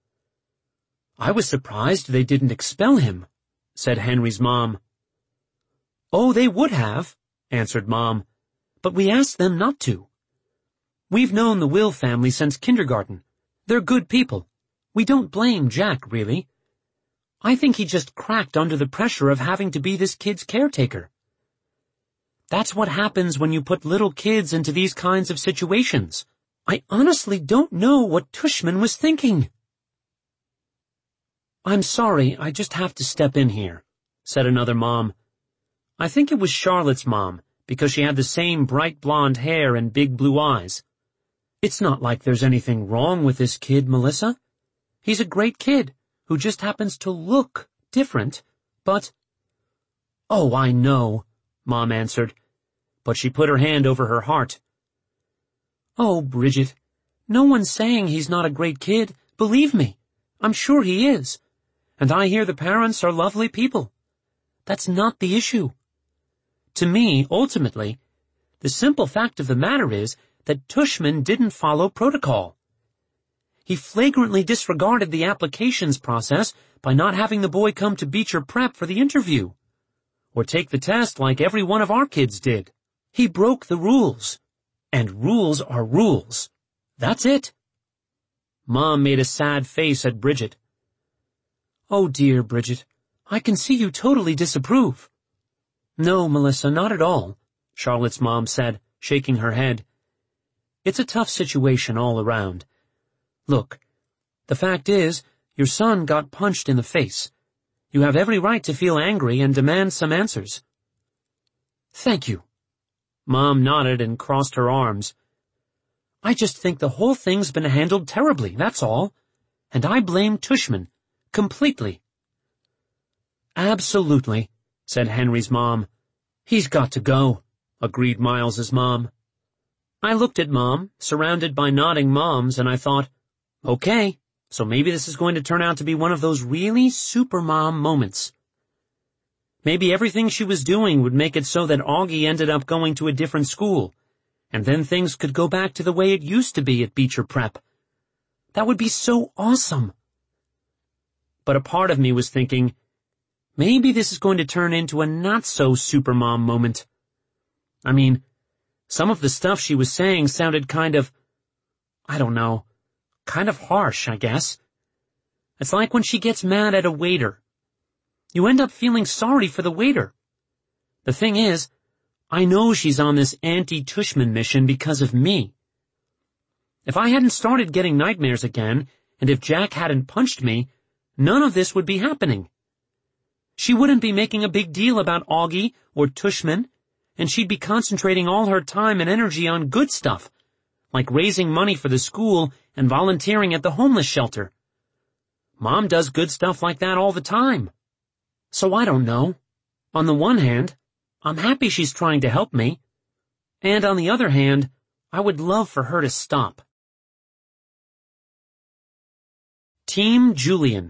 I was surprised they didn't expel him, said Henry's mom. Oh, they would have, answered Mom, but we asked them not to. We've known the Will family since kindergarten. They're good people. We don't blame Jack, really. I think he just cracked under the pressure of having to be this kid's caretaker. That's what happens when you put little kids into these kinds of situations. I honestly don't know what Tushman was thinking. I'm sorry, I just have to step in here, said another mom. I think it was Charlotte's mom, because she had the same bright blonde hair and big blue eyes. It's not like there's anything wrong with this kid, Melissa. He's a great kid who just happens to look different, but... Oh, I know, Mom answered, but she put her hand over her heart. Oh, Bridget, no one's saying he's not a great kid. Believe me, I'm sure he is. And I hear the parents are lovely people. That's not the issue. To me, ultimately, the simple fact of the matter is that Tushman didn't follow protocol. He flagrantly disregarded the applications process by not having the boy come to Beecher Prep for the interview. Or take the test like every one of our kids did. He broke the rules. And rules are rules. That's it. Mom made a sad face at Bridget. Oh dear, Bridget, I can see you totally disapprove. No, Melissa, not at all, Charlotte's mom said, shaking her head. It's a tough situation all around. Look, the fact is, your son got punched in the face. You have every right to feel angry and demand some answers. Thank you. Mom nodded and crossed her arms. I just think the whole thing's been handled terribly, that's all. And I blame Tushman. Completely. Absolutely, said Henry's mom. He's got to go, agreed Miles's mom. I looked at Mom, surrounded by nodding moms, and I thought, okay, so maybe this is going to turn out to be one of those really super mom moments. Maybe everything she was doing would make it so that Augie ended up going to a different school, and then things could go back to the way it used to be at Beecher Prep. That would be so awesome. But a part of me was thinking, maybe this is going to turn into a not-so-super-mom moment. I mean, some of the stuff she was saying sounded kind of harsh, I guess. It's like when she gets mad at a waiter. You end up feeling sorry for the waiter. The thing is, I know she's on this anti-Tushman mission because of me. If I hadn't started getting nightmares again, and if Jack hadn't punched me, none of this would be happening. She wouldn't be making a big deal about Augie or Tushman, and she'd be concentrating all her time and energy on good stuff, like raising money for the school and volunteering at the homeless shelter. Mom does good stuff like that all the time. So I don't know. On the one hand, I'm happy she's trying to help me, and on the other hand, I would love for her to stop. Team Julian.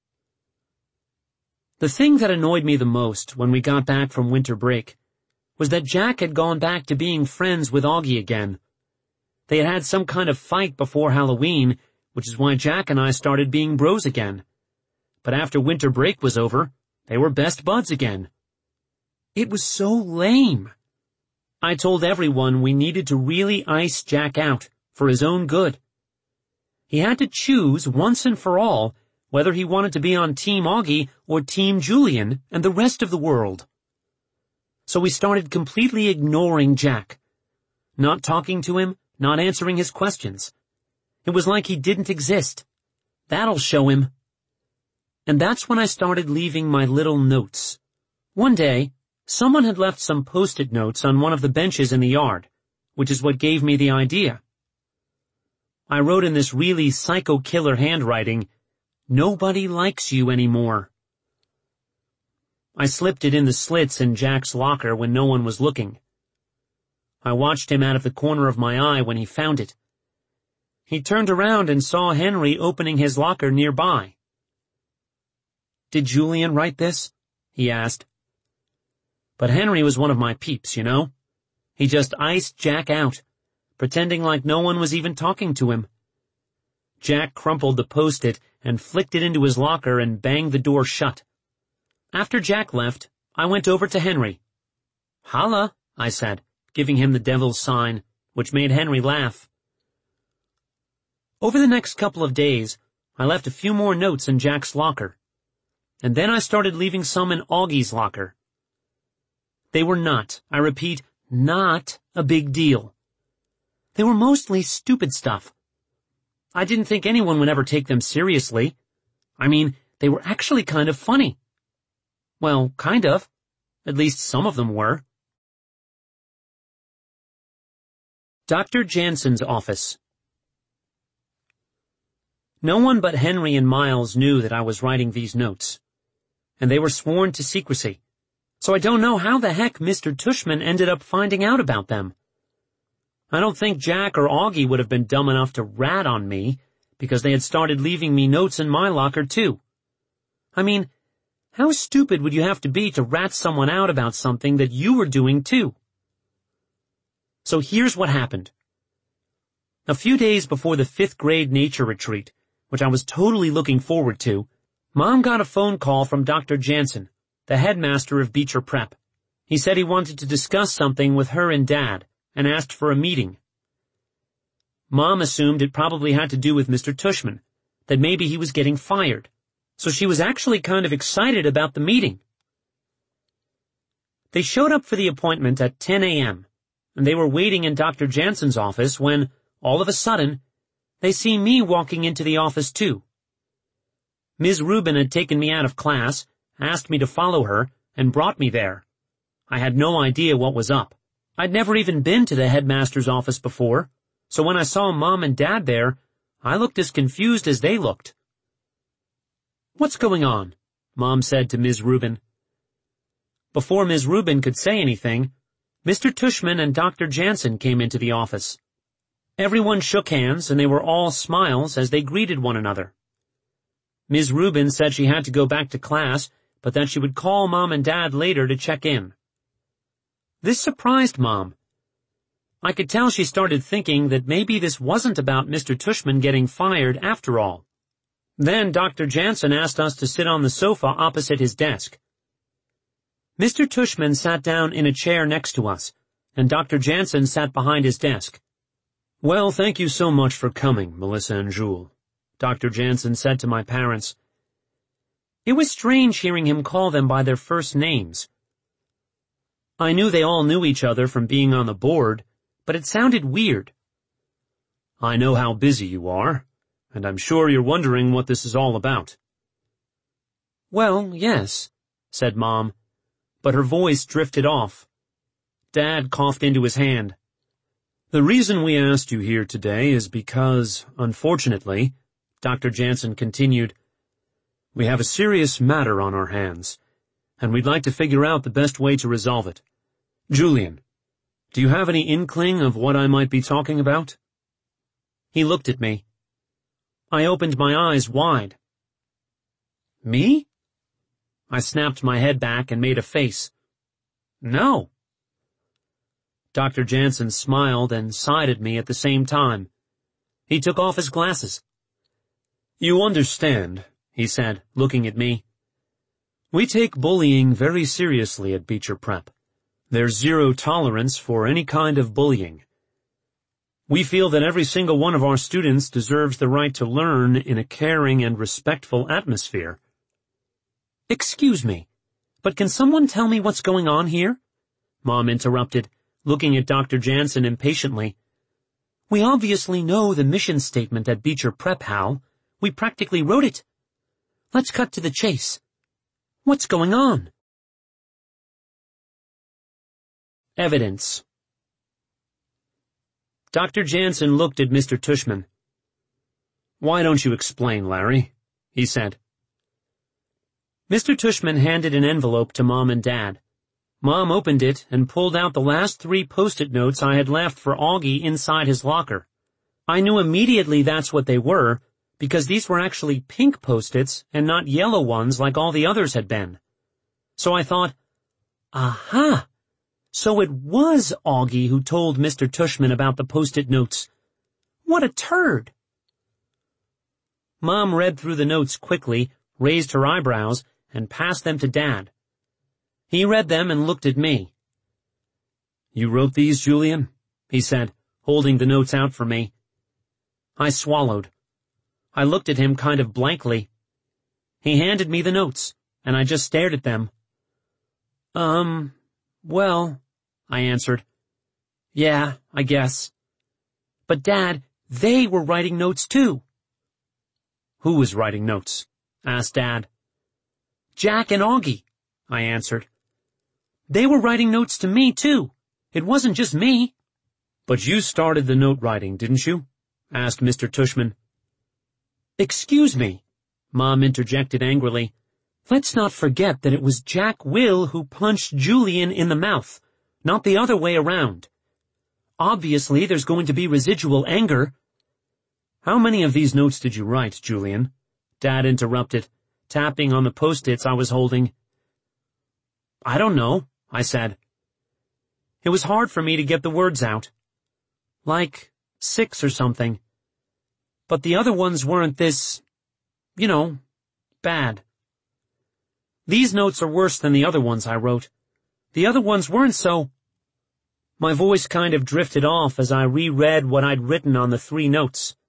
The thing that annoyed me the most when we got back from winter break was that Jack had gone back to being friends with Augie again. They had had some kind of fight before Halloween, which is why Jack and I started being bros again. But after winter break was over, they were best buds again. It was so lame. I told everyone we needed to really ice Jack out for his own good. He had to choose once and for all whether he wanted to be on Team Augie or Team Julian and the rest of the world. So we started completely ignoring Jack. Not talking to him, not answering his questions. It was like he didn't exist. That'll show him. And that's when I started leaving my little notes. One day, someone had left some post-it notes on one of the benches in the yard, which is what gave me the idea. I wrote in this really psycho-killer handwriting, "Nobody likes you anymore." I slipped it in the slits in Jack's locker when no one was looking. I watched him out of the corner of my eye when he found it. He turned around and saw Henry opening his locker nearby. "Did Julian write this?" he asked. But Henry was one of my peeps, you know. He just iced Jack out, pretending like no one was even talking to him. Jack crumpled the post-it and flicked it into his locker and banged the door shut. After Jack left, I went over to Henry. "Holla," I said, giving him the devil's sign, which made Henry laugh. Over the next couple of days, I left a few more notes in Jack's locker, and then I started leaving some in Augie's locker. They were not, I repeat, not a big deal. They were mostly stupid stuff. I didn't think anyone would ever take them seriously. I mean, they were actually kind of funny. Well, kind of. At least some of them were. Dr. Jansen's office. No one but Henry and Miles knew that I was writing these notes, and they were sworn to secrecy, so I don't know how the heck Mr. Tushman ended up finding out about them. I don't think Jack or Augie would have been dumb enough to rat on me, because they had started leaving me notes in my locker too. I mean, how stupid would you have to be to rat someone out about something that you were doing too? So here's what happened. A few days before the 5th grade nature retreat, which I was totally looking forward to, Mom got a phone call from Dr. Jansen, the headmaster of Beecher Prep. He said he wanted to discuss something with her and Dad, and asked for a meeting. Mom assumed it probably had to do with Mr. Tushman, that maybe he was getting fired, so she was actually kind of excited about the meeting. They showed up for the appointment at 10 a.m., and they were waiting in Dr. Jansen's office when, all of a sudden, they see me walking into the office too. Ms. Rubin had taken me out of class, asked me to follow her, and brought me there. I had no idea what was up. I'd never even been to the headmaster's office before, so when I saw Mom and Dad there, I looked as confused as they looked. "What's going on?" Mom said to Ms. Rubin. Before Ms. Rubin could say anything, Mr. Tushman and Dr. Jansen came into the office. Everyone shook hands, and they were all smiles as they greeted one another. Ms. Rubin said she had to go back to class, but that she would call Mom and Dad later to check in. This surprised Mom. I could tell she started thinking that maybe this wasn't about Mr. Tushman getting fired after all. Then Dr. Jansen asked us to sit on the sofa opposite his desk. Mr. Tushman sat down in a chair next to us, and Dr. Jansen sat behind his desk. "Well, thank you so much for coming, Melissa and Jules," Dr. Jansen said to my parents. It was strange hearing him call them by their first names. I knew they all knew each other from being on the board, but it sounded weird. "I know how busy you are, and I'm sure you're wondering what this is all about." "Well, yes," said Mom, but her voice drifted off. Dad coughed into his hand. "The reason we asked you here today is because, unfortunately," Dr. Jansen continued, "we have a serious matter on our hands, and we'd like to figure out the best way to resolve it. Julian, do you have any inkling of what I might be talking about?" He looked at me. I opened my eyes wide. "Me?" I snapped my head back and made a face. "No." Dr. Jansen smiled and sighed at me at the same time. He took off his glasses. "You understand," he said, looking at me. "We take bullying very seriously at Beecher Prep. There's zero tolerance for any kind of bullying. We feel that every single one of our students deserves the right to learn in a caring and respectful atmosphere." "Excuse me, but can someone tell me what's going on here?" Mom interrupted, looking at Dr. Jansen impatiently. "We obviously know the mission statement at Beecher Prep, Hal. We practically wrote it. Let's cut to the chase. What's going on?" Evidence. Dr. Jansen looked at Mr. Tushman. "Why don't you explain, Larry?" he said. Mr. Tushman handed an envelope to Mom and Dad. Mom opened it and pulled out the last 3 Post-it notes I had left for Augie inside his locker. I knew immediately that's what they were, because these were actually pink Post-its and not yellow ones like all the others had been. So I thought, aha! So it was Augie who told Mr. Tushman about the Post-it notes. What a turd! Mom read through the notes quickly, raised her eyebrows, and passed them to Dad. He read them and looked at me. "You wrote these, Julian?" he said, holding the notes out for me. I swallowed. I looked at him kind of blankly. He handed me the notes, and I just stared at them. Well, I answered. "Yeah, I guess." "But Dad, they were writing notes too." "Who was writing notes?" asked Dad. "Jack and Augie," I answered. "They were writing notes to me too. It wasn't just me." "But you started the note writing, didn't you?" asked Mr. Tushman. "Excuse me," Mom interjected angrily. "Let's not forget that it was Jack Will who punched Julian in the mouth, not the other way around. Obviously, there's going to be residual anger." "How many of these notes did you write, Julian?" Dad interrupted, tapping on the Post-its I was holding. "I don't know," I said. It was hard for me to get the words out. Like 6 or something. But the other ones weren't this, bad. These notes are worse than the other ones I wrote. The other ones weren't so... My voice kind of drifted off as I reread what I'd written on the 3 notes.